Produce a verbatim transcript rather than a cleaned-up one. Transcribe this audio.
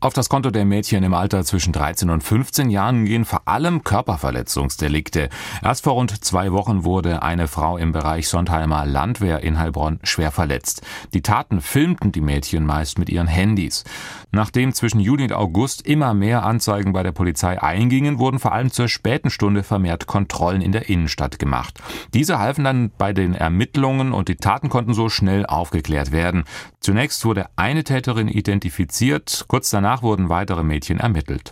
Auf das Konto der Mädchen im Alter zwischen dreizehn und fünfzehn Jahren gehen vor allem Körperverletzungsdelikte. Erst vor rund zwei Wochen wurde eine Frau im Bereich Sontheimer Landwehr in Heilbronn schwer verletzt. Die Taten filmten die Mädchen meist mit ihren Handys. Nachdem zwischen Juli und August immer mehr Anzeigen bei der Polizei eingingen, wurden vor allem zur späten Stunde vermehrt Kontrollen in der Innenstadt gemacht. Diese halfen dann bei den Ermittlungen und die Taten konnten so schnell aufgeklärt werden. Zunächst wurde eine Täterin identifiziert, kurz danach wurden weitere Mädchen ermittelt.